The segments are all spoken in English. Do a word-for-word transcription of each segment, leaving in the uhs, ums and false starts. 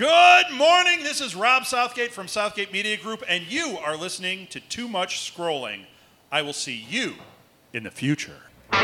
Good morning. This is Rob Southgate from Southgate Media Group, and you are listening to Too Much Scrolling. I will see you in the future.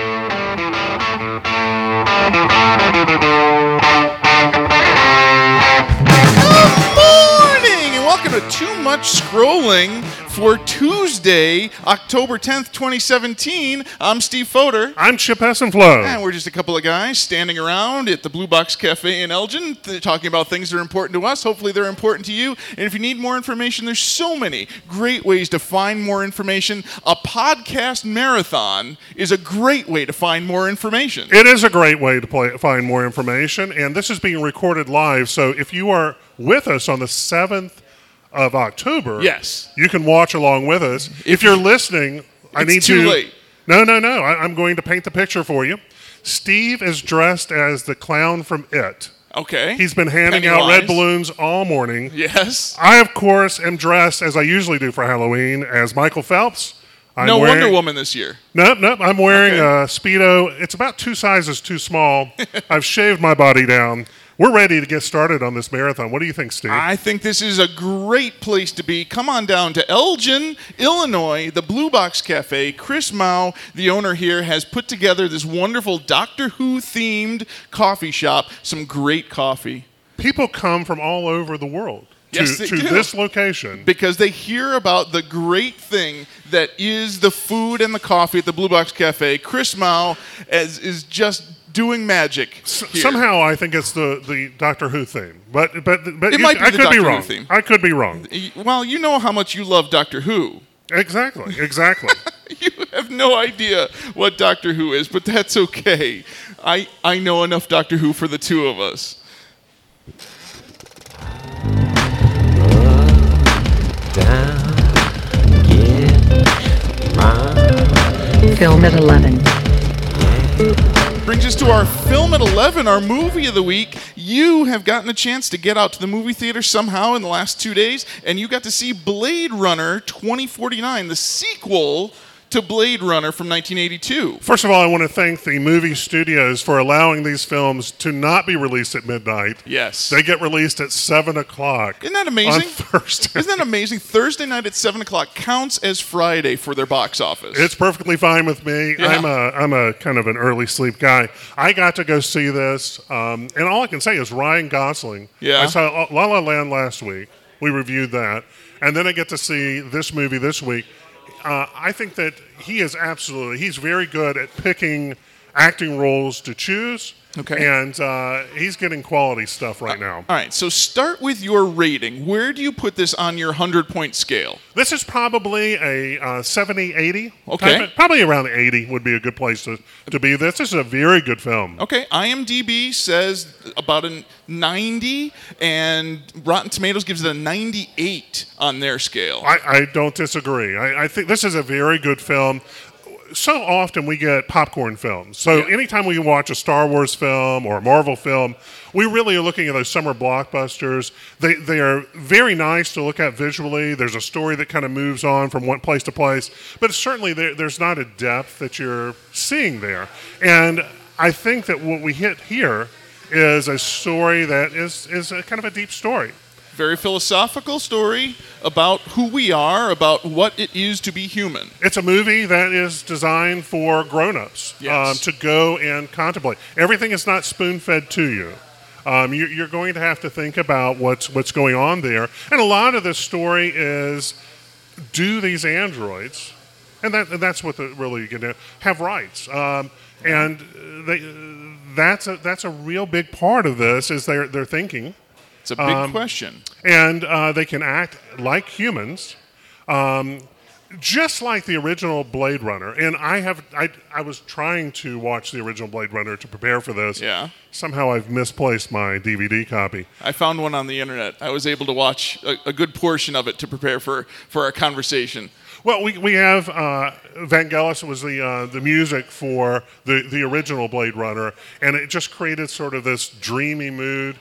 Welcome to Too Much Scrolling for Tuesday, October tenth, twenty seventeen. I'm Steve Fodor. I'm Chip Hessenflow. And we're just a couple of guys standing around at the Blue Box Cafe in Elgin th- talking about things that are important to us. Hopefully they're important to you. And if you need more information, there's so many great ways to find more information. A podcast marathon is a great way to find more information. It is a great way to play, find more information, and this is being recorded live, so if you are with us on the seventh of October, yes, you can watch along with us. If, if you're listening, I need too to... late. No, no, no. I, I'm going to paint the picture for you. Steve is dressed as the clown from It. Okay. He's been handing Pennywise. out red balloons all morning. Yes. I, of course, am dressed, as I usually do for Halloween, as Michael Phelps. I'm no wearing, Wonder Woman this year. Nope, nope. I'm wearing Okay. a Speedo. It's about two sizes too small. I've shaved my body down. We're ready to get started on this marathon. What do you think, Steve? I think this is a great place to be. Come on down to Elgin, Illinois, the Blue Box Cafe. Chris Mao, the owner here, has put together this wonderful Doctor Who-themed coffee shop. Some great coffee. People come from all over the world to, Yes, they to do. this location. Because they hear about the great thing that is the food and the coffee at the Blue Box Cafe. Chris Mao is, is just doing magic. S- here. somehow, I think it's the, the Doctor Who theme, but but but It you, might be I the could Doctor be Who wrong. theme. I could be wrong. Well, you know how much you love Doctor Who. Exactly, exactly. You have no idea what Doctor Who is, but that's okay. I, I know enough Doctor Who for the two of us. Down, get round. Film at eleven. Brings us to our Film at eleven, our movie of the week. You have gotten a chance to get out to the movie theater somehow in the last two days, and you got to see Blade Runner twenty forty-nine, the sequel to Blade Runner from nineteen eighty-two. First of all, I want to thank the movie studios for allowing these films to not be released at midnight. Yes. They get released at seven o'clock. Isn't that amazing? On Thursday. Isn't that amazing? Thursday night at seven o'clock counts as Friday for their box office. It's perfectly fine with me. Yeah. I'm a I'm a kind of an early sleep guy. I got to go see this, um, and all I can say is Ryan Gosling. Yeah. I saw La La Land last week. We reviewed that, and then I get to see this movie this week. Uh, I think that he is absolutely, he's very good at picking acting roles to choose. Okay. And uh, he's getting quality stuff right now. All right, so start with your rating. Where do you put this on your hundred-point scale? This is probably a uh, seventy, eighty. Okay. Type of- probably around eighty would be a good place to, to be. This is a very good film. Okay, IMDb says about a ninety, and Rotten Tomatoes gives it a ninety-eight on their scale. I, I don't disagree. I, I think this is a very good film. So often we get popcorn films. So Yeah. anytime we watch a Star Wars film or a Marvel film, we really are looking at those summer blockbusters. They they are very nice to look at visually. There's a story that kind of moves on from one place to place, but certainly there, there's not a depth that you're seeing there. And I think that what we hit here is a story that is is a kind of a deep story. Very philosophical story about who we are, about what it is to be human. It's a movie that is designed for grown-ups Yes. um, to go and contemplate. Everything is not spoon-fed to you. Um, you. You're going to have to think about what's what's going on there. And a lot of this story is, do these androids, and that and that's what the, really you get have rights. Um, and they, that's a that's a real big part of this is they're they're thinking. It's a big Um, question. And uh, they can act like humans, um, just like the original Blade Runner. And I have I, I was trying to watch the original Blade Runner to prepare for this. Yeah. Somehow I've misplaced my D V D copy. I found one on the internet. I was able to watch a, a good portion of it to prepare for, for our conversation. Well, we we have uh, Vangelis was the uh, the music for the the original Blade Runner, and it just created sort of this dreamy mood.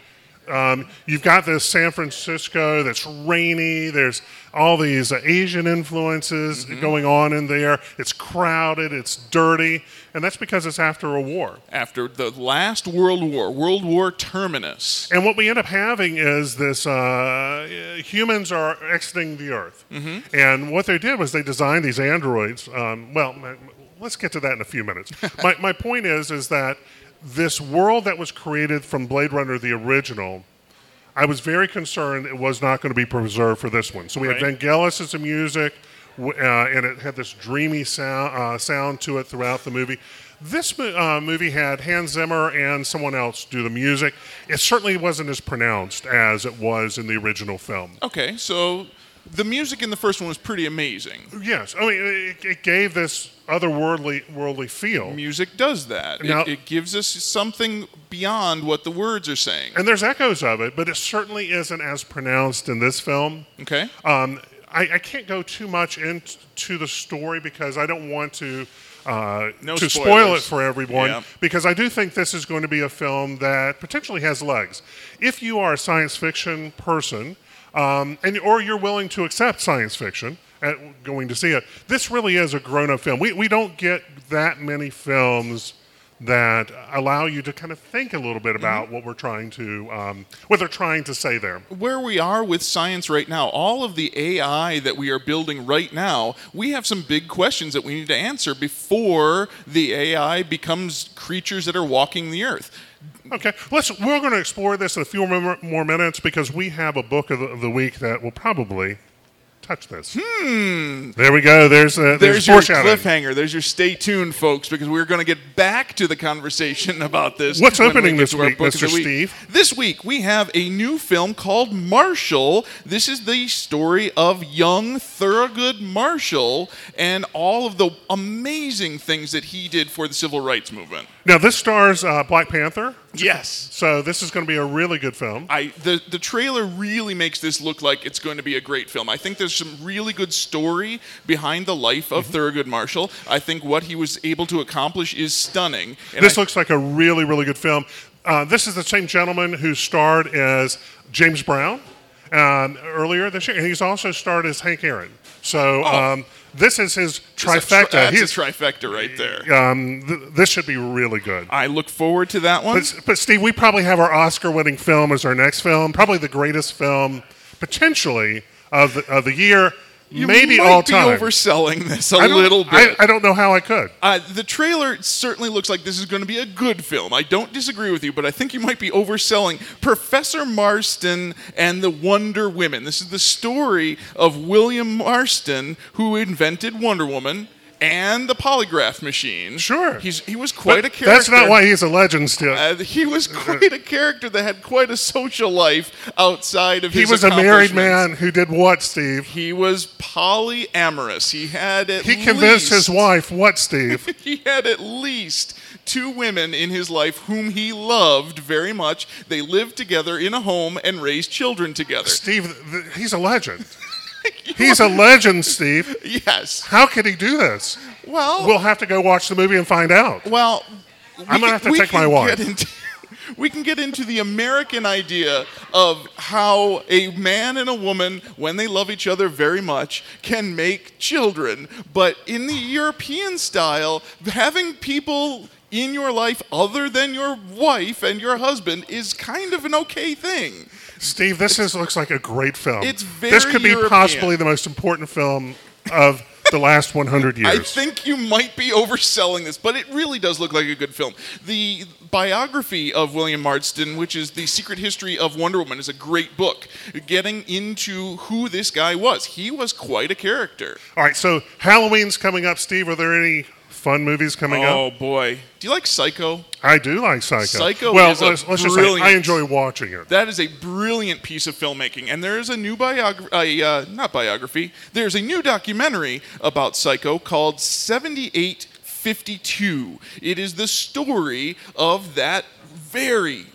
Um, you've got this San Francisco that's rainy. There's all these uh, Asian influences Mm-hmm. going on in there. It's crowded. It's dirty. And that's because it's after a war. After the last World War, World War Terminus. And what we end up having is this, uh, humans are exiting the Earth. Mm-hmm. And what they did was they designed these androids. Um, well, let's get to that in a few minutes. my, my point is, is that this world that was created from Blade Runner, the original, I was very concerned it was not going to be preserved for this one. So we Right. had Vangelis as the music, w- uh, and it had this dreamy sound, uh, sound to it throughout the movie. This mo- uh, movie had Hans Zimmer and someone else do the music. It certainly wasn't as pronounced as it was in the original film. Okay, so the music in the first one was pretty amazing. Yes, I mean, it, it gave this otherworldly worldly feel. Music does that. Now- it, it gives us something beyond what the words are saying. And there's echoes of it, but it certainly isn't as pronounced in this film. Okay. Um, I, I can't go too much into the story because I don't want to uh, No to spoil spoilers. it for everyone. Yeah. Because I do think this is going to be a film that potentially has legs. If you are a science fiction person, um, and or you're willing to accept science fiction, at going to see it, this really is a grown-up film. We we don't get that many films that allow you to kind of think a little bit about what we're trying to, um, what they're trying to say there. Where we are with science right now, all of the A I that we are building right now, we have some big questions that we need to answer before the A I becomes creatures that are walking the earth. Okay, let's. We're going to explore this in a few more, more minutes because we have a book of the, of the week that will probably touch this. Hmm. There we go. There's uh, there's, There's your foreshadowing. cliffhanger. There's your stay tuned, folks, because we're going to get back to the conversation about this. What's when we opening get this to our week, book of Mister the week. Steve? This week we have a new film called Marshall. This is the story of young Thurgood Marshall and all of the amazing things that he did for the civil rights movement. Now this stars uh, Black Panther, Yes. so this is going to be a really good film. I the the trailer really makes this look like it's going to be a great film. I think there's some really good story behind the life of Thurgood Marshall. I think what he was able to accomplish is stunning. And This I- looks like a really really good film. Uh, this is the same gentleman who starred as James Brown um, earlier this year, and he's also starred as Hank Aaron. So um, this is his it's a tri- trifecta. That's He's- a trifecta right there. um, th- this should be really good. I look forward to that one. But, but Steve, we probably have our Oscar-winning film as our next film, probably the greatest film potentially of the, of the year, You maybe might all be time. overselling this a I don't- little I, bit. I don't know how I could. Uh, the trailer certainly looks like this is going to be a good film. I don't disagree with you, but I think you might be overselling Professor Marston and the Wonder Women. This is the story of William Marston, who invented Wonder Woman and the polygraph machine. Sure. He's, he was quite But a character. That's not why he's a legend still. Uh, he was quite a character that had quite a social life outside of he his was a married accomplishments. man who did what, Steve? He was polyamorous. He had at He convinced his least- wife what, Steve? He had at least two women in his life whom he loved very much. They lived together in a home and raised children together. Steve, th- he's a legend. He's a legend, Steve. Yes. How could he do this? Well, We'll have to go watch the movie and find out. well, we I'm gonna can- have to we take my can wife. get into- We can get into the American idea of how a man and a woman, when they love each other very much, can make children. But in the European style, having people in your life other than your wife and your husband is kind of an okay thing. Steve, this is, looks like a great film. It's This very could be European. possibly the most important film of the last one hundred years. I think you might be overselling this, but it really does look like a good film. The biography of William Marston, which is The Secret History of Wonder Woman, is a great book, getting into who this guy was. He was quite a character. All right, so Halloween's coming up, Steve. Are there any fun movies coming Oh, up? boy. Do you like Psycho? I do like Psycho. Psycho well, is a let's, let's just say brilliant- I enjoy watching it. That is a brilliant piece of filmmaking, and there is a new biography, uh, not biography, there's a new documentary about Psycho called seventy-eight fifty-two. It is the story of that very,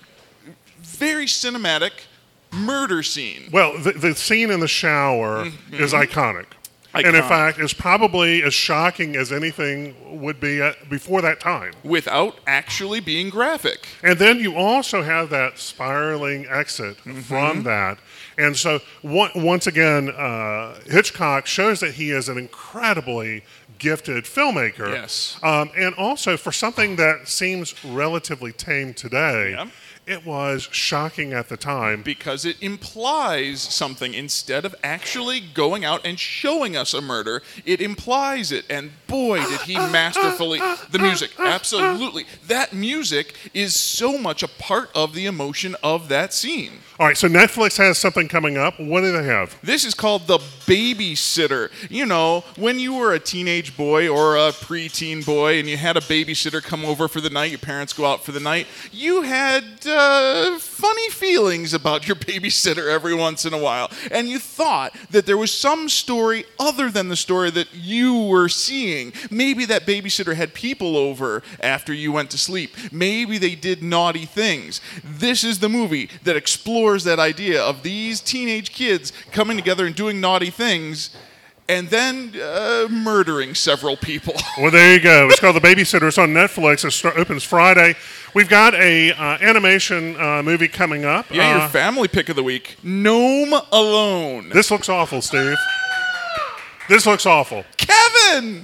very cinematic murder scene. Well, the, the scene in the shower Mm-hmm. is iconic. And in Iconic. fact, is probably as shocking as anything would be at, before that time. Without actually being graphic. And then you also have that spiraling exit from that. And so, one, once again, uh, Hitchcock shows that he is an incredibly gifted filmmaker. Yes. Um, and also, for something that seems relatively tame today, Yeah. it was shocking at the time. Because it implies something instead of actually going out and showing us a murder. It implies it, and boy, did he masterfully. The music, absolutely. That music is so much a part of the emotion of that scene. All right, so Netflix has something coming up. What do they have? This is called The Babysitter. You know, when you were a teenage boy or a preteen boy and you had a babysitter come over for the night, your parents go out for the night, you had uh, funny feelings about your babysitter every once in a while. And you thought that there was some story other than the story that you were seeing. Maybe that babysitter had people over after you went to sleep. Maybe they did naughty things. This is the movie that explores that idea of these teenage kids coming together and doing naughty things and then uh, murdering several people. Well, there you go. It's called The Babysitter. It's on Netflix. It start, opens Friday. We've got a uh, animation uh, movie coming up. Yeah, your Uh, family pick of the week, Gnome Alone. this looks awful, Steve. This looks awful. Kevin!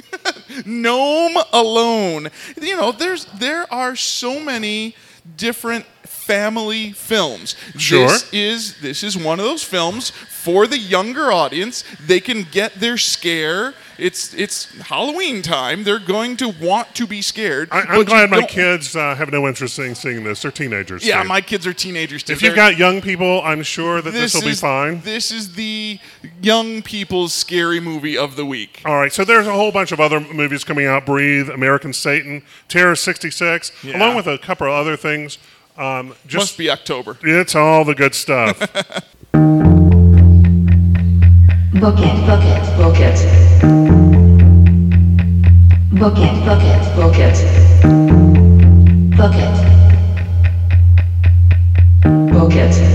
Gnome Alone. You know, there's there are so many different family films. Sure. This is this is one of those films for the younger audience. They can get their scare. It's it's Halloween time. They're going to want to be scared. I, but I'm you glad my don't- kids uh, have no interest in seeing this. They're teenagers. Yeah, Steve. my kids are teenagers too. If you've They're- got young people, I'm sure that this will be is, fine. This is the young people's scary movie of the week. All right, so there's a whole bunch of other movies coming out. Breathe, American Satan, Terror sixty-six, Yeah. along with a couple of other things. Um, just Must be October. It's all the good stuff. Book it, book it, book it. Book it, book it, book it. Book it. Book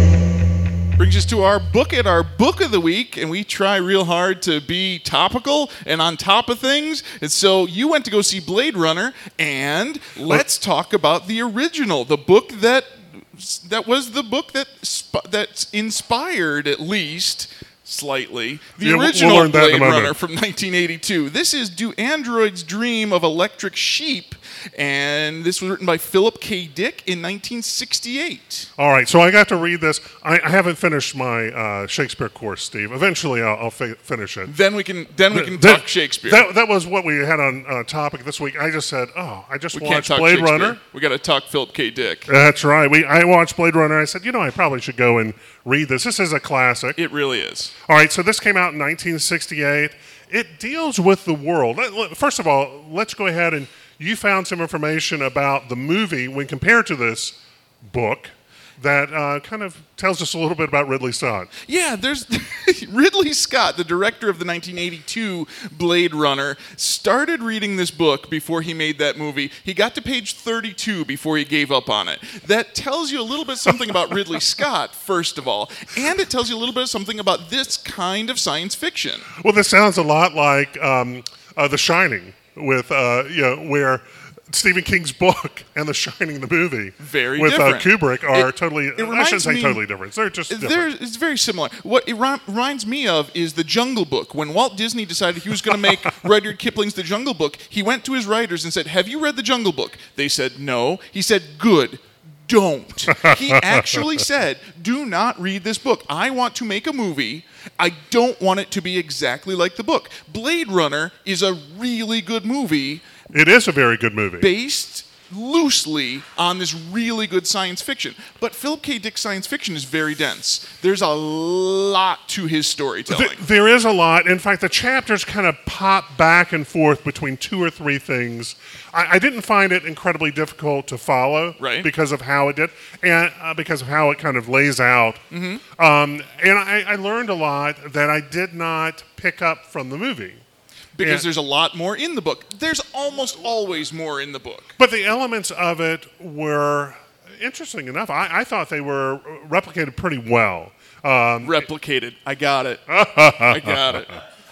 it. Brings us to our book it, our book of the week, and we try real hard to be topical and on top of things. And so you went to go see Blade Runner, and let's talk about the original, the book that that was the book that sp- that inspired at least slightly the Yeah, we'll- we'll original learn that in a Blade moment. Runner from nineteen eighty-two. This is Do Androids Dream of Electric Sheep? And this was written by Philip K. Dick in nineteen sixty-eight. All right, so I got to read this. I, I haven't finished my uh, Shakespeare course, Steve. Eventually, I'll, I'll fi- finish it. Then we can then we can That- talk Shakespeare. That, that was what we had on uh, topic this week. I just said, oh, I just we can't watched talk Blade Shakespeare. Runner. We got to talk Philip K. Dick. That's right. We I watched Blade Runner. I said, you know, I probably should go and read this. This is a classic. It really is. All right, so this came out in nineteen sixty-eight. It deals with the world. Let- let- First of all, let's go ahead and you found some information about the movie when compared to this book that uh, kind of tells us a little bit about Ridley Scott. Yeah, there's Ridley Scott, the director of the nineteen eighty-two Blade Runner, started reading this book before he made that movie. He got to page thirty-two before he gave up on it. That tells you a little bit something about Ridley Scott, first of all, and it tells you a little bit something about this kind of science fiction. Well, this sounds a lot like um, uh, The Shining, with uh, you know where Stephen King's book and The Shining, the movie, Very with different. Uh, Kubrick are It- totally. it I reminds shouldn't say me- totally different. They're just different. There, it's very similar. What it ri- reminds me of is The Jungle Book. When Walt Disney decided he was going to make Rudyard Kipling's The Jungle Book, he went to his writers and said, "Have you read The Jungle Book?" They said, "No." He said, "Good. Don't." He actually said, "Do not read this book. I want to make a movie. I don't want it to be exactly like the book." Blade Runner is a really good movie It is a very good movie. based loosely on this really good science fiction. But Philip K. Dick's science fiction is very dense. There's a lot to his storytelling. Th- there is a lot. In fact, the chapters kind of pop back and forth between two or three things. I, I didn't find it incredibly difficult to follow, Right. because of how it did, and uh, because of how it kind of lays out. Mm-hmm. Um, and I, I learned a lot that I did not pick up from the movie. because Yeah. there's a lot more in the book. There's almost always more in the book. But the elements of it were interesting enough. I, I thought they were replicated pretty well. Um, Replicated. I got it. I got it.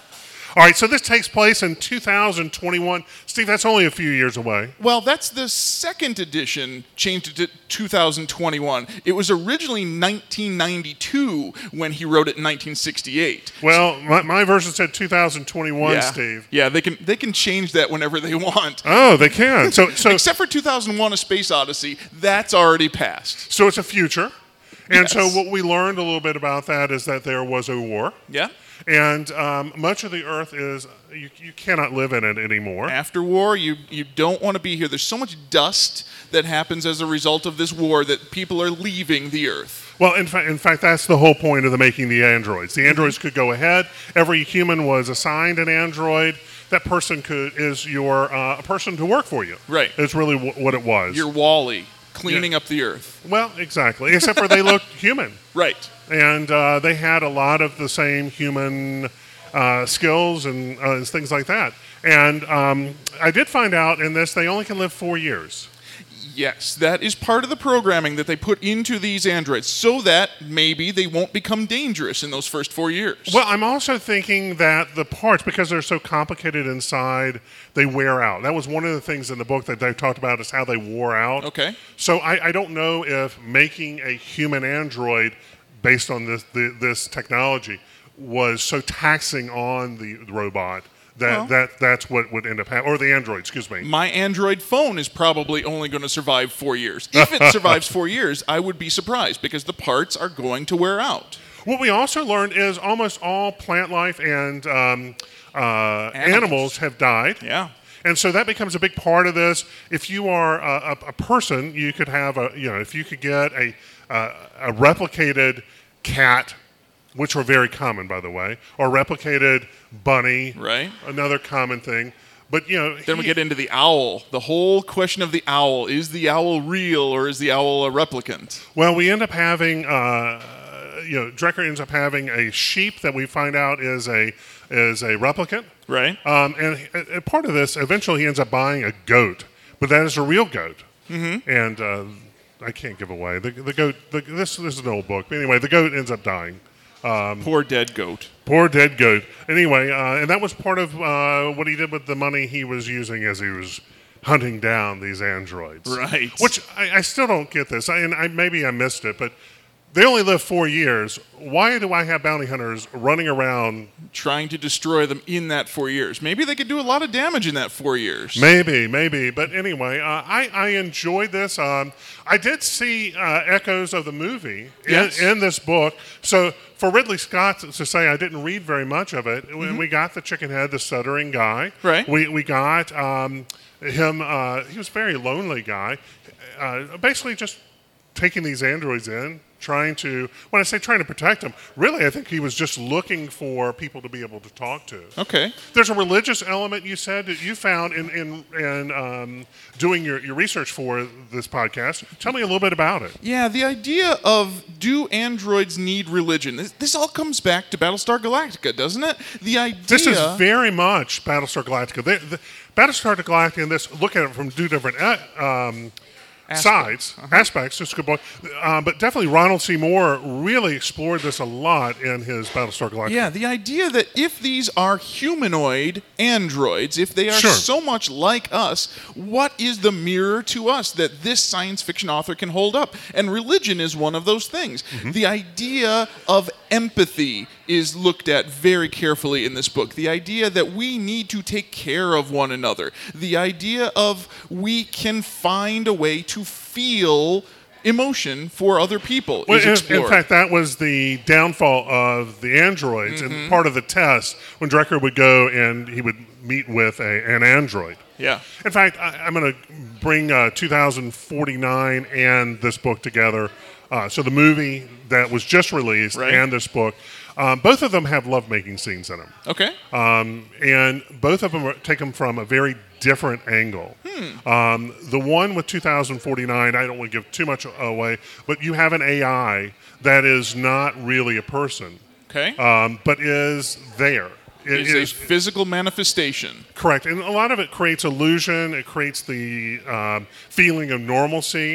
All right, so this takes place in two thousand twenty-one. Steve, that's only a few years away. Well, that's the second edition, changed to two thousand twenty-one. It was originally nineteen ninety-two when he wrote it in nineteen sixty-eight. Well, my, my version said two thousand twenty-one, yeah. Steve. Yeah, they can they can change that whenever they want. Oh, they can. So, so Except for two thousand one: A Space Odyssey, that's already passed. So it's a future. And Yes. so what we learned a little bit about that is that there was a war. Yeah. And um, much of the Earth is, you, you cannot live in it anymore. After war, you, you don't want to be here. There's so much dust that happens as a result of this war that people are leaving the Earth. Well, in, fa- in fact, that's the whole point of the making the androids. The androids could go ahead. Every human was assigned an android. That person could is your uh, a person to work for you. Right. It's really w- what it was. You're Wall-E, cleaning Yeah. up the Earth. Well, exactly. Except for they looked human. Right. And uh, they had a lot of the same human uh, skills and uh, things like that. And um, I did find out in this they only can live four years. Yes, that is part of the programming that they put into these androids so that maybe they won't become dangerous in those first four years. Well, I'm also thinking that the parts, because they're so complicated inside, they wear out. That was one of the things in the book that they talked about is how they wore out. Okay. So I, I don't know if making a human android based on this the, this technology was so taxing on the robot that, Well. that that's what would end up happening. Or the android, excuse me. My Android phone is probably only going to survive four years. If it survives four years, I would be surprised because the parts are going to wear out. What we also learned is almost all plant life and um, uh, Animals. animals have died. Yeah. And so that becomes a big part of this. If you are a, a, a person, you could have a, you know, if you could get a, uh, a replicated cat, which were very common, by the way, or replicated bunny, Right. another common thing. But, you know, Then we he- get into the owl. The whole question of the owl. Is the owl real or is the owl a replicant? well, we end up having, uh, you know, Drecker ends up having a sheep that we find out is a is a replicant. Right. Um, and, and part of this, eventually he ends up buying a goat, but that is a real goat. Mm-hmm. And uh, I can't give away. The, the goat, the, this, this is an old book. But anyway, the goat ends up dying. Poor dead goat. Poor dead goat. Anyway, uh, and that was part of uh, what he did with the money he was using as he was hunting down these androids. Right. Which I, I still don't get this. I, and I, maybe I missed it, but they only live four years. Why do I have bounty hunters running around? Trying to destroy them in that four years. Maybe they could do a lot of damage in that four years. Maybe, maybe. But anyway, uh, I, I enjoyed this. Um, I did see uh, echoes of the movie in, Yes. in this book. So for Ridley Scott to say I didn't read very much of it, when we got the chicken head, the stuttering guy. Right. We, we got um, him, uh, he was a very lonely guy, uh, basically just taking these androids in, trying to, when I say trying to protect them, really I think he was just looking for people to be able to talk to. Okay. There's a religious element you said that you found in in, in um, doing your, your research for this podcast. Tell me a little bit about it. Yeah, the idea of do androids need religion? This, this all comes back to Battlestar Galactica, doesn't it? The idea. This is very much Battlestar Galactica. They, the, Battlestar Galactica and this, look at it from two different uh, um, sides, aspects. It's a good book. Um, but definitely Ronald C. Moore really explored this a lot in his Battlestar Galactica. Yeah, the idea that if these are humanoid androids, if they are Sure. so much like us, what is the mirror to us that this science fiction author can hold up? And religion is one of those things. Mm-hmm. The idea of empathy is looked at very carefully in this book. The idea that we need to take care of one another. The idea of we can find a way to feel emotion for other people Well, is in, explored. in fact, that was the downfall of the androids, Mm-hmm. and part of the test when Drecker would go and he would meet with a, an android. yeah. In fact, I, I'm going to bring uh, two thousand forty-nine and this book together. Uh, so the movie that was just released Right. and this book, um, both of them have lovemaking scenes in them. Okay. Um, and both of them are taken from a very different angle. Hmm. Um, the one with two thousand forty-nine, I don't want to give too much away, but you have an A I that is not really a person, Okay. um, but is there. It is a physical manifestation. correct, and a lot of it creates illusion. It creates the um, feeling of normalcy,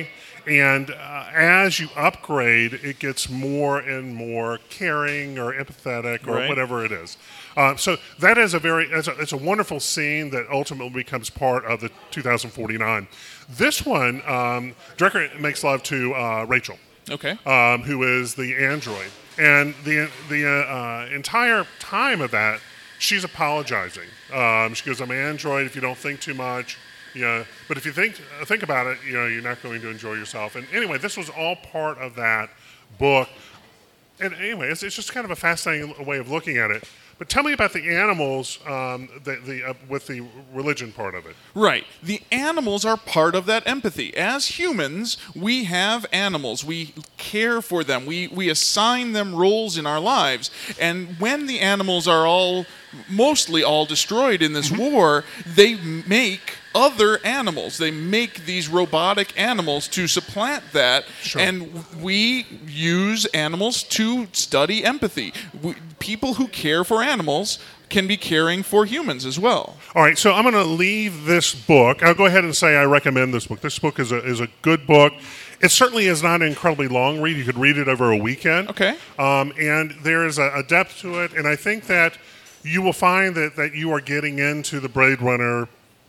And uh, as you upgrade, it gets more and more caring or empathetic or Right. whatever it is. Uh, so that is a very it's a, it's a wonderful scene that ultimately becomes part of the two thousand forty-nine. This one, um, director makes love to uh, Rachel, Okay. um, who is the android, and the the uh, uh, entire time of that, she's apologizing. Um, she goes, "I'm an android. If you don't think too much, yeah. But if you think think about it, you know, you're not going to enjoy yourself." And anyway, this was all part of that book. And anyway, it's, it's just kind of a fascinating way of looking at it. But tell me about the animals, um, the, the, uh, with the religion part of it. Right. The animals are part of that empathy. As humans, we have animals. We care for them. We, we assign them roles in our lives. And when the animals are all, mostly all destroyed in this war, they make other animals. They make these robotic animals to supplant that. Sure. And we use animals to study empathy. We, people who care for animals can be caring for humans as well. All right, so I'm going to leave this book. I'll go ahead and say I recommend this book. This book is a, is a good book. It certainly is not an incredibly long read. You could read it over a weekend. Okay. Um, and there is a, a depth to it, and I think that you will find that, that you are getting into the Blade Runner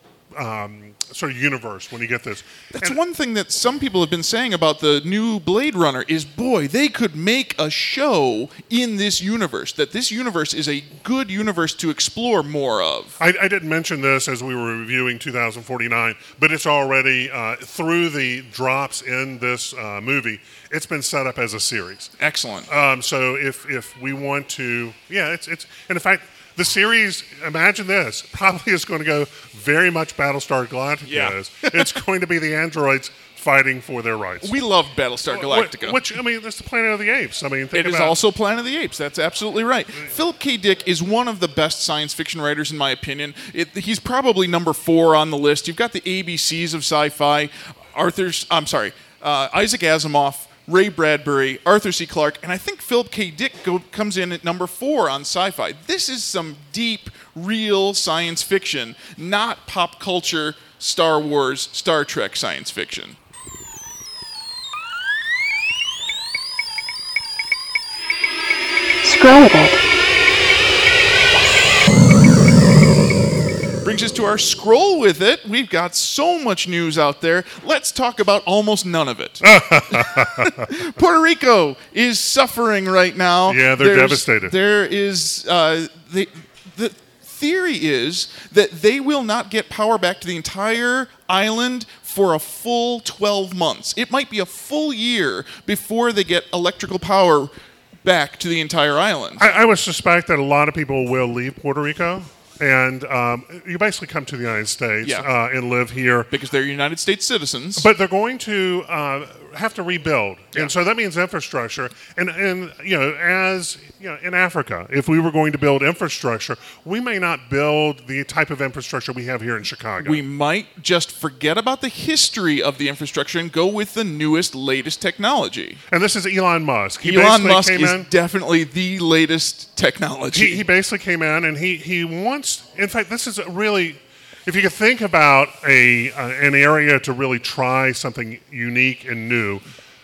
um, sort of universe when you get this. That's And- one thing that some people have been saying about the new Blade Runner is, boy, they could make a show in this universe, that this universe is a good universe to explore more of. I, I didn't mention this as we were reviewing two thousand forty-nine, but it's already, uh, through the drops in this uh, movie, it's been set up as a series. Excellent. Um, so if if we want to, yeah, it's it's and in fact, the series, imagine this, probably is going to go very much Battlestar Galactica. Yeah. is. It's going to be the androids fighting for their rights. We love Battlestar Galactica. Which, which I mean, it's the Planet of the Apes. I mean, think It is about, also Planet of the Apes. That's absolutely right. Philip K. Dick is one of the best science fiction writers, in my opinion. It, he's probably number four on the list. You've got the A B Cs of sci-fi. Arthur's, I'm sorry, uh, Isaac Asimov, Ray Bradbury, Arthur C. Clarke, and I think Philip K. Dick go, comes in at number four on sci-fi. This is some deep, real science fiction, not pop culture, Star Wars, Star Trek science fiction. Scroll with it. Brings us to our scroll with it. We've got so much news out there. Let's talk about almost none of it. Puerto Rico is suffering right now. Yeah, they're There's- devastated. There is uh, the the theory is that they will not get power back to the entire island for a full twelve months. It might be a full year before they get electrical power back to the entire island. I, I would suspect that a lot of people will leave Puerto Rico, and um, you basically come to the United States Yeah. uh, and live here. because they're United States citizens. But they're going to uh, have to rebuild, Yeah. and so that means infrastructure. And and you know, as you know, in Africa, if we were going to build infrastructure, we may not build the type of infrastructure we have here in Chicago. We might just forget about the history of the infrastructure and go with the newest, latest technology. and this is Elon Musk. He Elon basically Musk came is in. definitely the latest technology. He, he basically came in and he, he wants, in fact, this is a really, if you could think about a uh, an area to really try something unique and new,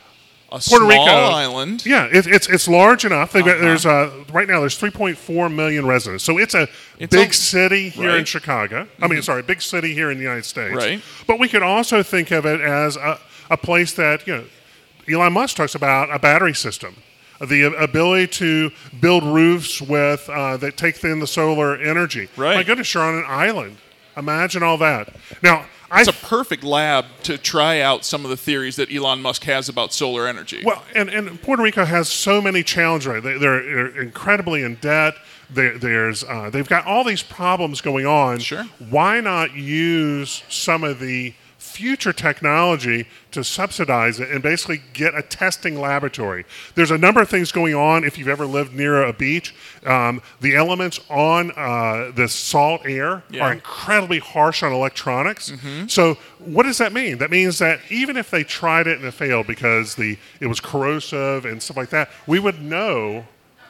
a Puerto small Rico island. Yeah, it, it's it's large enough. They've got, Uh-huh. there's uh, right now there's three point four million residents, so it's a It's big a- city here in right. Chicago. I mean, sorry, big city here in the United States. Right. But we could also think of it as a, a place that you know, Elon Musk talks about a battery system. The ability to build roofs with uh, that take in the solar energy. Right. My goodness, you're on an island. Imagine all that. Now, I It's a perfect lab to try out some of the theories that Elon Musk has about solar energy. well, and, and Puerto Rico has so many challenges. Right? They, they're, they're incredibly in debt. There, there's uh, they've got all these problems going on. Sure. Why not use some of the future technology to subsidize it and basically get a testing laboratory? There's a number of things going on if you've ever lived near a beach. Um, the elements on uh, the salt air Yeah. are incredibly harsh on electronics. So what does that mean? That means that even if they tried it and it failed because the it was corrosive and stuff like that, we would know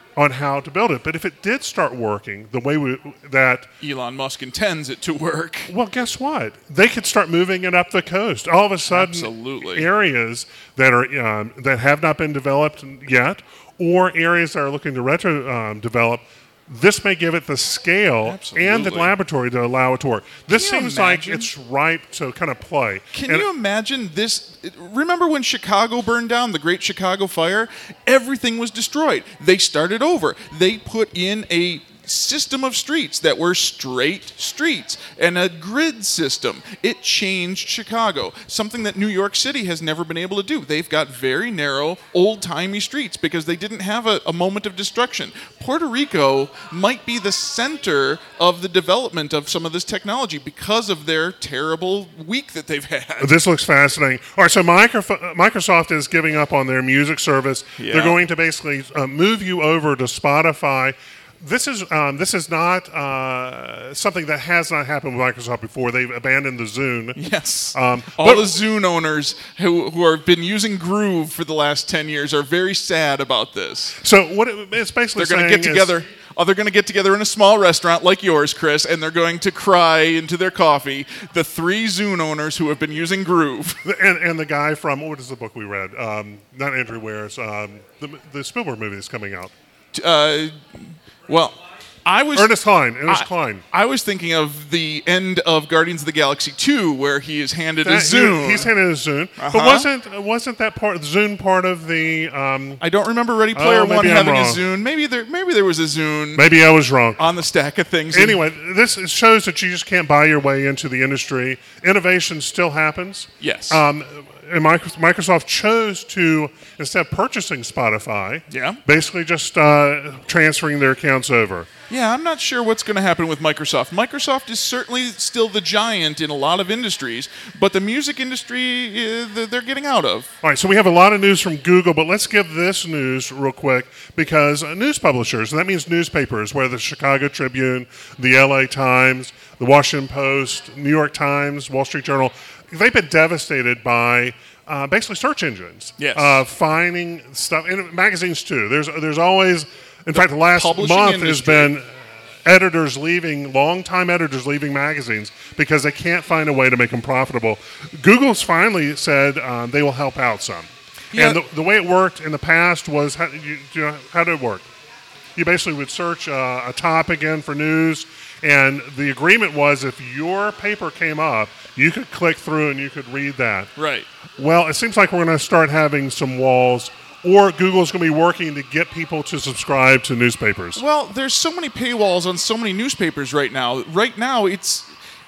on how to build it. But if it did start working the way we, that Elon Musk intends it to work. well, guess what? They could start moving it up the coast. All of a sudden, Absolutely. areas that are um, that have not been developed yet, or areas that are looking to retro um, develop, this may give it the scale and the Absolutely. laboratory to allow it to work. This Can you seems like imagine? it's ripe to kind of play. Can And- you imagine this? Remember when Chicago burned down, the Great Chicago Fire? Everything was destroyed. They started over. They put in a system of streets that were straight streets and a grid system. It changed Chicago, something that New York City has never been able to do. They've got very narrow, old-timey streets because they didn't have a, a moment of destruction. Puerto Rico might be the center of the development of some of this technology because of their terrible week that they've had. This looks fascinating. All right, so Microf- Microsoft is giving up on their music service. Yeah. They're going to basically uh, move you over to Spotify. This is um, this is not uh, something that has not happened with Microsoft before. They've abandoned the Zune. Yes. Um, All but- the Zune owners who, who have been using Groove for the last ten years are very sad about this. So what it, it's basically They're going to saying get is- together. Oh, they're going to get together in a small restaurant like yours, Chris, and they're going to cry into their coffee. The three Zune owners who have been using Groove. and, and the guy from what is the book we read? Um, not Andrew Ware's um, the, the Spielberg movie that's coming out. Uh, well, I was Ernest Klein. Ernest I, Klein. I was thinking of the end of Guardians of the Galaxy two, where he is handed a That- Zune. He, he's handed a Zune, Uh-huh. but wasn't wasn't that part Zune part of the? Um, I don't remember Ready Player Oh, One maybe I'm having a wrong. Zune. Maybe there, maybe there was a Zune maybe I was wrong. on the stack of things. in- Anyway, this shows that you just can't buy your way into the industry. Innovation still happens. Yes. Um, and Microsoft Microsoft chose to, instead of purchasing Spotify, Yeah. basically just uh, transferring their accounts over. Yeah, I'm not sure what's going to happen with Microsoft. Microsoft is certainly still the giant in a lot of industries, but the music industry, uh, th- they're getting out of. All right, so we have a lot of news from Google, but let's give this news real quick because uh, news publishers, and that means newspapers, whether the Chicago Tribune, the L A Times, the Washington Post, New York Times, Wall Street Journal, they've been devastated by uh, basically search engines. Yes. Uh, finding stuff, and magazines too. There's, there's always, in fact, the last publishing month industry. has been editors leaving, longtime editors leaving magazines because they can't find a way to make them profitable. Google's finally said um, they will help out some. Yeah. And the, the way it worked in the past was, how, you, you know, how did it work? You basically would search uh, a topic in for news, and the agreement was if your paper came up, you could click through and you could read that. Right. Well, it seems like we're going to start having some walls, or Google's going to be working to get people to subscribe to newspapers. Well, there's so many paywalls on so many newspapers right now. Right now, it's.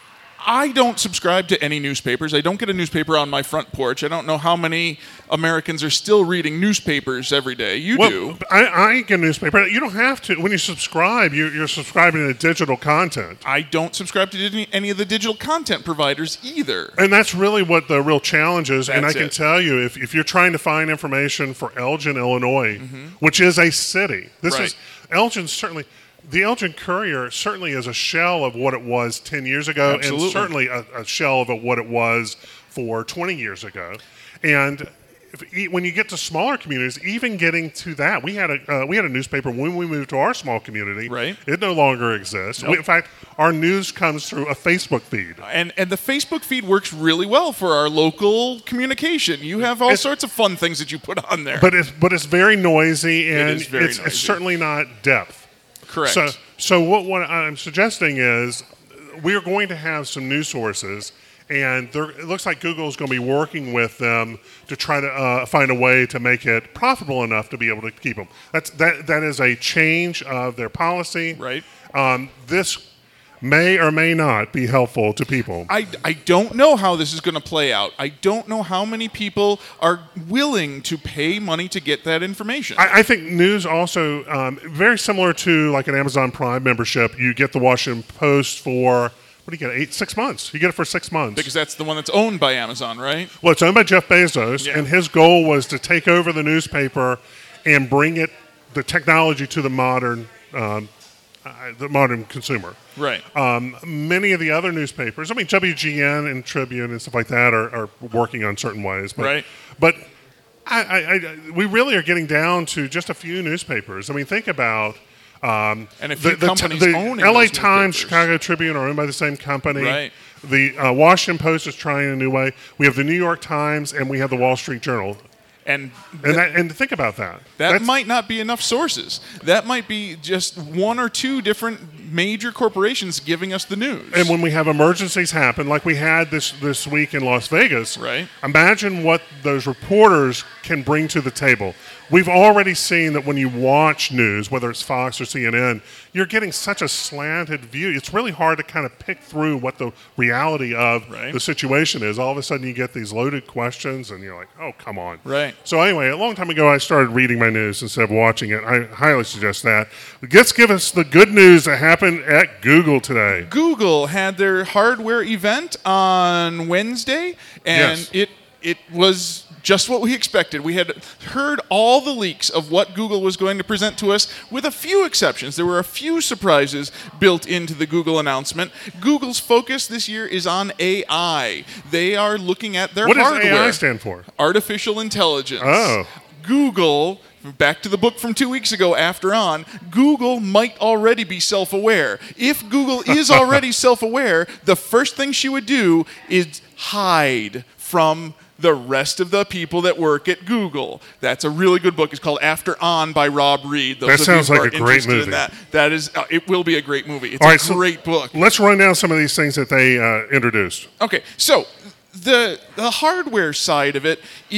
I don't subscribe to any newspapers. I don't get a newspaper on my front porch. I don't know how many Americans are still reading newspapers every day. You Well, do. I, I get a newspaper. You don't have to. When you subscribe, you're, you're subscribing to digital content. I don't subscribe to any, any of the digital content providers either. And that's really what the real challenge is. and I That's can it. tell you, if, if you're trying to find information for Elgin, Illinois, which is a city, this Right. is Elgin certainly. The Elgin Courier certainly is a shell of what it was ten years ago, Absolutely. and certainly a, a shell of what it was for twenty years ago. And if, e- when you get to smaller communities, even getting to that, we had a uh, we had a newspaper when we moved to our small community. Right. It no longer exists. We, in fact, our news comes through a Facebook feed. And and the Facebook feed works really well for our local communication. You have all It's- sorts of fun things that you put on there. But it's but it's very noisy, and is very it's, noisy. it's certainly not depth. Correct. So, so what, what I'm suggesting is we are going to have some news sources, and there, it looks like Google is going to be working with them to try to uh, find a way to make it profitable enough to be able to keep them. That's that. That is a change of their policy. Right. Um, this may or may not be helpful to people. I, I don't know how this is going to play out. I don't know how many people are willing to pay money to get that information. I, I think news also um, very similar to like an Amazon Prime membership. You get the Washington Post for what do you get? Eight, six months. You get it for six months. because that's the one that's owned by Amazon, right? Well, it's owned by Jeff Bezos, Yeah. and his goal was to take over the newspaper and bring it, the technology, to the modern, um, uh, the modern consumer. Right. Um, many of the other newspapers, I mean, W G N and Tribune and stuff like that, are, are working on certain ways. But, Right. But I, I, I, we really are getting down to just a few newspapers. I mean, think about um, And a few the, the, companies the owning L A those Times, newspapers. Chicago Tribune are owned by the same company. Right. The uh, Washington Post is trying a new way. We have the New York Times and we have the Wall Street Journal. And And that, and think about that. that That's- might not be enough sources. That might be just one or two different major corporations giving us the news. And when we have emergencies happen, like we had this this week in Las Vegas, Right. imagine what those reporters can bring to the table. We've already seen that when you watch news, whether it's Fox or C N N, you're getting such a slanted view. It's really hard to kind of pick through what the reality of Right. the situation is. All of a sudden, you get these loaded questions, and you're like, "Oh, come on!" Right. So anyway, a long time ago, I started reading my news instead of watching it. I highly suggest that. Let's give us the good news that happened at Google today. Google had their hardware event on Wednesday, and Yes. it it was just what we expected. We had heard all the leaks of what Google was going to present to us, with a few exceptions. There were a few surprises built into the Google announcement. Google's focus this year is on A I. They are looking at their What does hardware. A I stand for? Artificial intelligence. Oh. Google, back to the book from two weeks ago, after on, Google might already be self-aware. If Google is already self-aware, the first thing she would do is hide from the rest of the people that work at Google. That's a really good book. It's called After On by Rob Reed. Those That of you sounds who like are a great interested in movie. That, that is, uh, it will be a great movie. It's All a right, so great book. Let's run down some of these things that they uh, introduced. Okay, so the the hardware side of it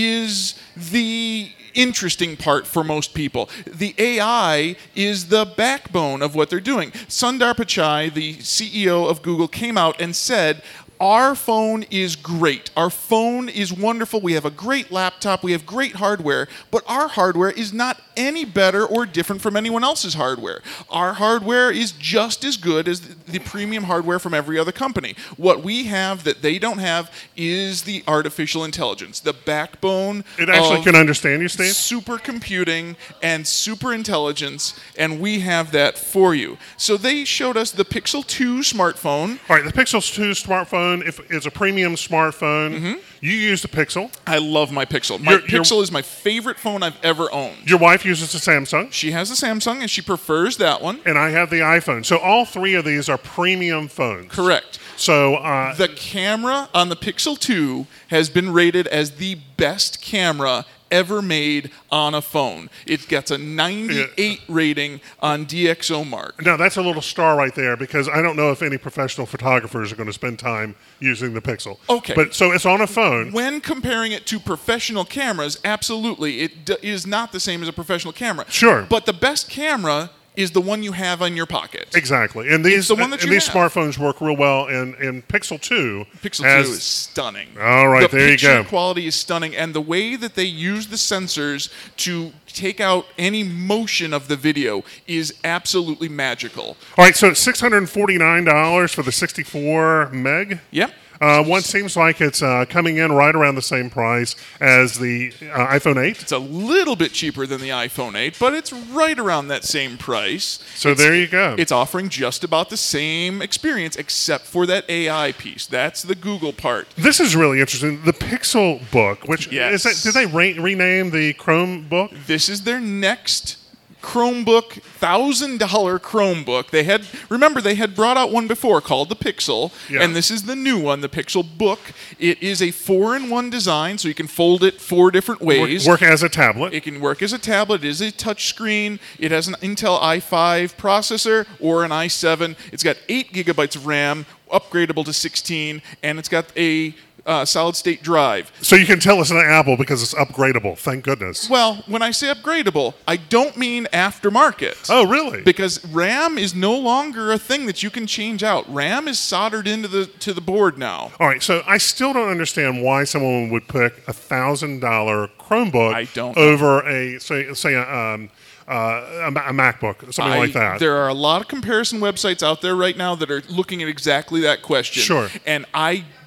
is the interesting part for most people. The A I is the backbone of what they're doing. Sundar Pichai, the C E O of Google, came out and said, our phone is great. Our phone is wonderful. We have a great laptop. We have great hardware. But our hardware is not any better or different from anyone else's hardware. Our hardware is just as good as the premium hardware from every other company. What we have that they don't have is the artificial intelligence, the backbone It actually of can understand you, Steve? supercomputing and super intelligence, and we have that for you. So they showed us the Pixel two smartphone. All right, the Pixel two smartphone if is a premium smartphone. Mm-hmm. You use the Pixel. I love my Pixel. My Your- your- Pixel is my favorite phone I've ever owned. Your wife uses the Samsung, She has a Samsung, and she prefers that one. and I have the iPhone. So all three of these are premium phones. Correct. So uh, The camera on the Pixel two has been rated as the best camera ever made on a phone. It gets a ninety-eight rating on D X O Mark. now that's a little star right there because I don't know if any professional photographers are going to spend time using the Pixel. Okay. But so it's on a phone. When comparing it to professional cameras, absolutely, it d- is not the same as a professional camera. Sure. But the best camera is the one you have in your pocket. Exactly, and these the one that and you these have. smartphones work real well. And, and Pixel two, Pixel has, two is stunning. All right, the there you picture go. quality is stunning, and the way that they use the sensors to take out any motion of the video is absolutely magical. All right, so it's six hundred and forty nine dollars for the sixty four meg. Yep. Uh, one seems like it's uh, coming in right around the same price as the uh, iPhone eight. It's a little bit cheaper than the iPhone eight, but it's right around that same price. So It's- there you go. It's offering just about the same experience, except for that A I piece. That's the Google part. This is really interesting. The Pixel book, which Yes. is that, did they re- rename the Chrome book? This is their next Chromebook, thousand dollar Chromebook. They had remember they had brought out one before called the Pixel, Yeah. and this is the new one, the Pixel Book. It is a four-in-one design, so you can fold it four different Work, ways. work as a tablet. It can work as a tablet. It is a touch screen. It has an Intel i five processor or an i seven. It's got eight gigabytes of RAM, upgradable to sixteen, and it's got a uh, solid-state drive. So you can tell it's an Apple because it's upgradable. Thank goodness. Well, when I say upgradable, I don't mean aftermarket. Oh, really? Because RAM is no longer a thing that you can change out. RAM is soldered into the to the board now. All right, so I still don't understand why someone would pick a thousand dollar Chromebook I don't know. over a say say a, um, uh, a, Ma- a MacBook, something I- like that. There are a lot of comparison websites out there right now that are looking at exactly that question. Sure. And I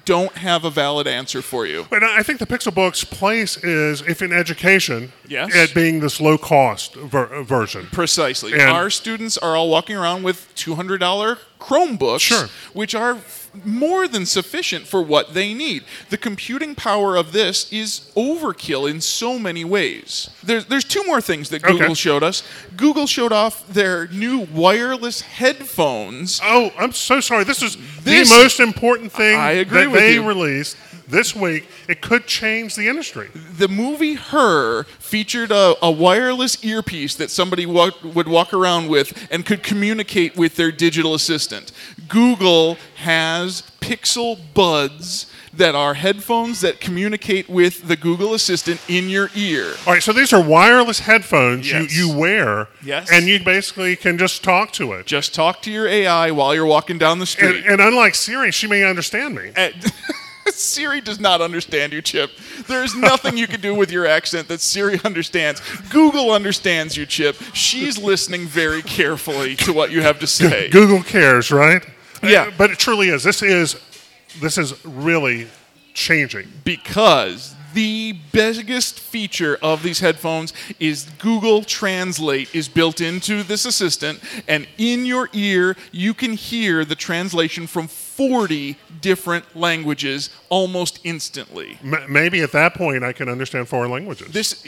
don't have a valid answer for you. But I think the Pixelbook's place is, if in education, Yes. at being this low-cost ver- version. Precisely. And- Our students are all walking around with two hundred dollars Chromebooks, Sure. which are f- more than sufficient for what they need. The computing power of this is overkill in so many ways. There's, there's two more things that Google Okay. showed us. Google showed off their new wireless headphones. Oh, I'm so sorry. This is This- the most important thing I agree that with they you. released this week. It could change the industry. The movie Her featured a, a wireless earpiece that somebody wa- would walk around with and could communicate with their digital assistant. Google has Pixel Buds that are headphones that communicate with the Google Assistant in your ear. All right, so these are wireless headphones Yes. you, you wear, Yes. and you basically can just talk to it. Just talk to your A I while you're walking down the And, street. and unlike Siri, she may understand me. And- Siri does not understand you, Chip. There's nothing you can do with your accent that Siri understands. Google understands you, Chip. She's listening very carefully to what you have to say. Google cares, right? Yeah. Uh, but it truly is. This is this is really changing. Because the biggest feature of these headphones is Google Translate is built into this assistant, and in your ear you can hear the translation from forty different languages almost instantly. M- maybe at that point I can understand foreign languages. This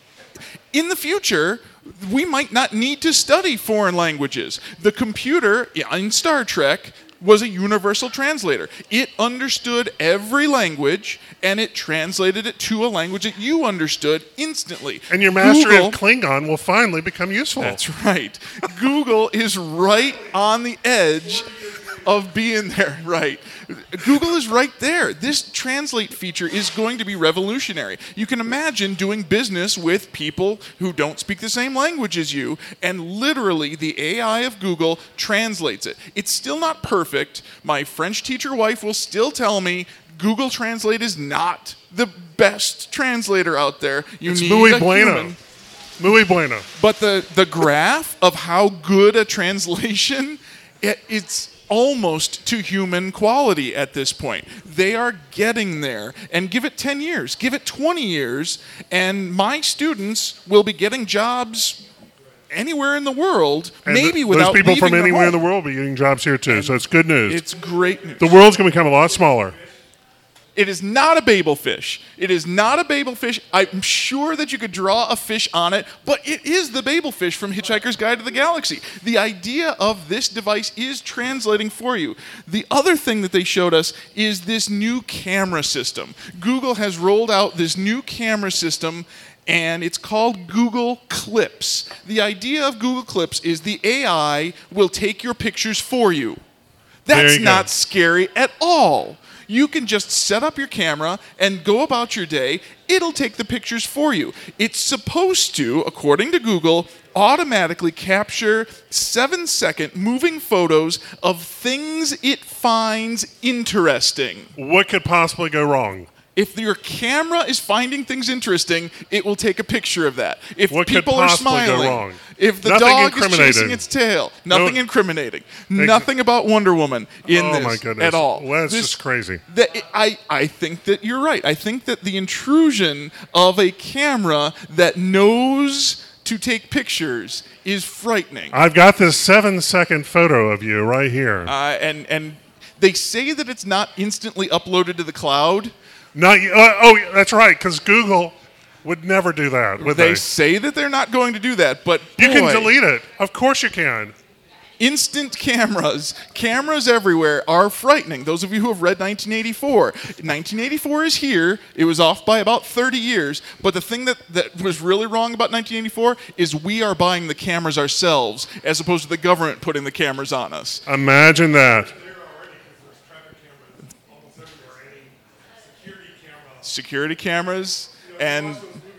in the future, we might not need to study foreign languages. The computer in Star Trek was a universal translator. It understood every language, and it translated it to a language that you understood instantly. and your mastery Google- of Klingon will finally become useful. That's right. Google is right on the edge of being there, right? Google is right there. This translate feature is going to be revolutionary. You can imagine doing business with people who don't speak the same language as you, and literally the A I of Google translates it. It's still not perfect. My French teacher wife will still tell me Google Translate is not the best translator out there. You It's need muy a bueno. human. Muy bueno. But the, the graph of how good a translation, it, it's almost to human quality at this point. They are getting there. And give it ten years, give it twenty years, and my students will be getting jobs anywhere in the world, And maybe th- without those people leaving from their anywhere in the home. world will be getting jobs here too. So it's good news. It's great news. the world's going to become a lot smaller. It is not a Babel fish. It is not a Babel fish. I'm sure that you could draw a fish on it, but it is the Babel fish from Hitchhiker's Guide to the Galaxy. The idea of this device is translating for you. The other thing that they showed us is this new camera system. Google has rolled out this new camera system, and it's called Google Clips. The idea of Google Clips is the A I will take your pictures for you. There That's you go. not scary at all. You can just set up your camera and go about your day. It'll take the pictures for you. It's supposed to, according to Google, automatically capture seven second moving photos of things it finds interesting. What could possibly go wrong? If your camera is finding things interesting, it will take a picture of that. If What could people are possibly go smiling, wrong? if the Nothing dog is incriminating. chasing its tail, nothing No- incriminating, nothing about Wonder Woman in oh this my goodness. at all. Well, that's This- just crazy. that I, I think that you're right. I think that the intrusion of a camera that knows to take pictures is frightening. I've got this seven second photo of you right here. Uh, and, and they say that it's not instantly uploaded to the cloud. Not y- uh, oh, yeah, that's right, because Google would never do that, would They they? say that they're not going to do that, but You can boy, delete it. Of course you can. instant cameras, cameras everywhere are frightening. Those of you who have read nineteen eighty-four, nineteen eighty-four is here. It was off by about thirty years. But the thing that, that was really wrong about nineteen eighty-four is we are buying the cameras ourselves as opposed to the government putting the cameras on us. Imagine that. Security cameras and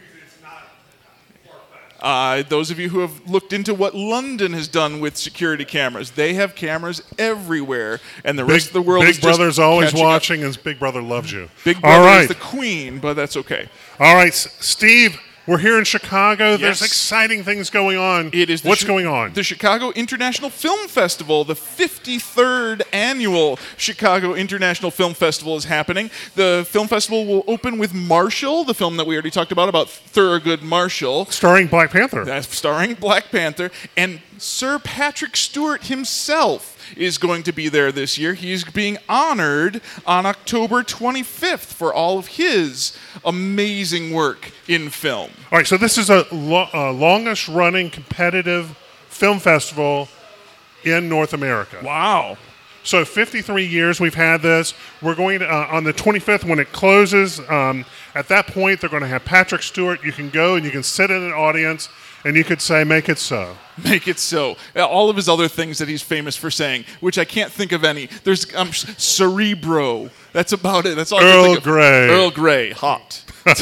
uh, those of you who have looked into what London has done with security cameras, they have cameras everywhere, and the rest Big, of the world Big is just Brother's always catching up. watching, and Big Brother loves you. Big All Brother right. is the queen, but that's okay. All right, S- Steve, We're here in Chicago. There's Yes. exciting things going on. It is the What's Chi- going on? The Chicago International Film Festival, the fifty-third annual Chicago International Film Festival is happening. The film festival will open with Marshall, the film that we already talked about, about Thurgood Marshall. Starring Black Panther. That's starring Black Panther, and Sir Patrick Stewart himself is going to be there this year. He's being honored on October twenty-fifth for all of his amazing work in film. All right, so this is a lo- uh, longest running competitive film festival in North America. Wow. So fifty-three years we've had this. We're going to, uh, on the twenty-fifth when it closes, um, at that point they're going to have Patrick Stewart. You can go and you can sit in an audience and you could say, make it so. Make it so. Uh, All of his other things that he's famous for saying, which I can't think of any. There's um, Cerebro. That's about it. That's all I can Earl think of. Grey. Earl Grey. Hot.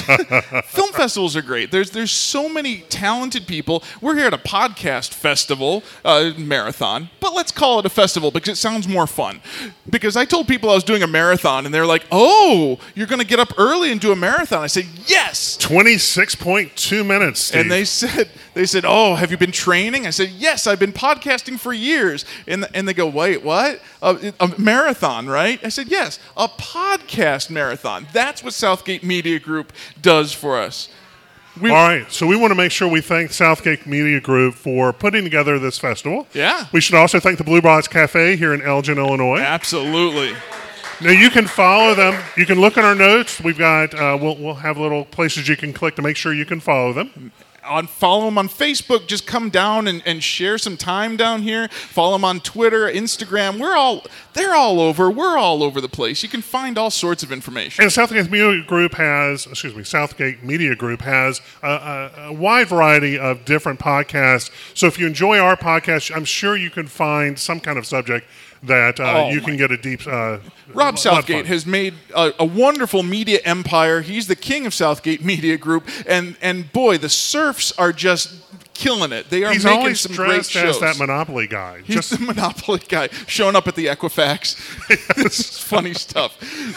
Film festivals are great. There's there's so many talented people. We're here at a podcast festival, uh, marathon, but let's call it a festival because it sounds more fun. Because I told people I was doing a marathon, and they're like, "Oh, you're going to get up early and do a marathon?" I said, "Yes." twenty-six point two minutes, Steve. And they said, "They said, oh, have you been training?" I said, "Yes, I've been podcasting for years." And and they go, "Wait, what? A, a marathon, right?" I said, "Yes, a podcast marathon. That's what Southgate Media Group does for us." We, All right, so we want to make sure we thank Southgate Media Group for putting together this festival. Yeah. We should also thank the Blue Box Cafe here in Elgin, Illinois. Absolutely. Now you can follow them. You can look at our notes. We've got uh, we'll we'll have little places you can click to make sure you can follow them. On follow them on Facebook. Just come down and, and share some time down here. Follow them on Twitter, Instagram. We're all they're all over. We're all over the place. You can find all sorts of information. And Southgate Media Group has, excuse me, Southgate Media Group has a, a, a wide variety of different podcasts. So if you enjoy our podcast, I'm sure you can find some kind of subject that uh, Oh, you my- can get a deep. Uh, Rob lot of Southgate fun. has made a, a wonderful media empire. He's the king of Southgate Media Group, and and boy, the Surfs are just killing it. They are He's making always some great dressed shows. as that Monopoly guy. He's Just the Monopoly guy showing up at the Equifax. This is funny stuff.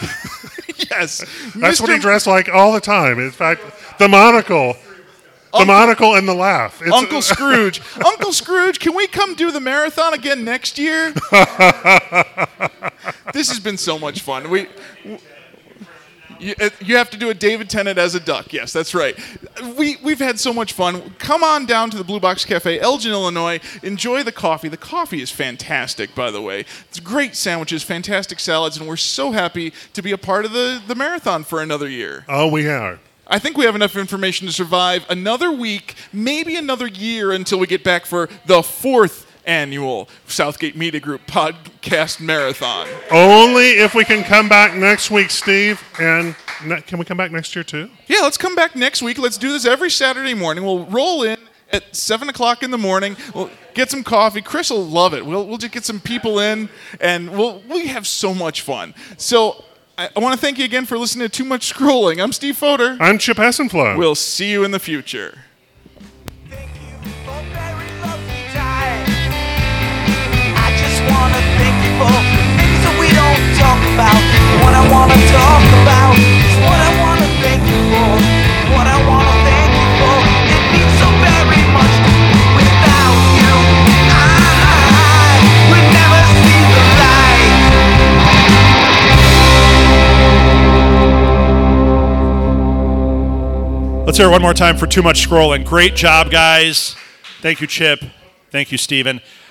Yes, that's what he Mister dressed like all the time. In fact, the monocle, the Uncle- monocle, and the laugh. It's, Uncle Scrooge. Uncle Scrooge, can we come do the marathon again next year? This has been so much fun. We. You, uh, you have to do a David Tennant as a duck. Yes, that's right. We, we've had so much fun. Come on down to the Blue Box Cafe, Elgin, Illinois. Enjoy the coffee. The coffee is fantastic, by the way. It's great sandwiches, fantastic salads, and we're so happy to be a part of the, the marathon for another year. Oh, we are. I think we have enough information to survive another week, maybe another year until we get back for the fourth annual Southgate Media Group podcast marathon. Only if we can come back next week, Steve. And ne- can we come back next year too? Yeah, let's come back next week. Let's do this every Saturday morning. We'll roll in at seven o'clock in the morning. We'll get some coffee. Chris will love it. We'll, we'll just get some people in, and we'll we have so much fun. So I, I want to thank you again for listening to Too Much Scrolling. I'm Steve Fodor. I'm Chip Hessenflow. We'll see you in the future. Thank you for a very lovely time. I just wanna thank you for the things that we don't talk about. What I wanna talk about is what I wanna thank you for. What I wanna thank you for. It means so very much to me. Without you, I would never see the light. Let's hear it one more time for Too Much Scrolling. Great job, guys. Thank you, Chip. Thank you, Steven.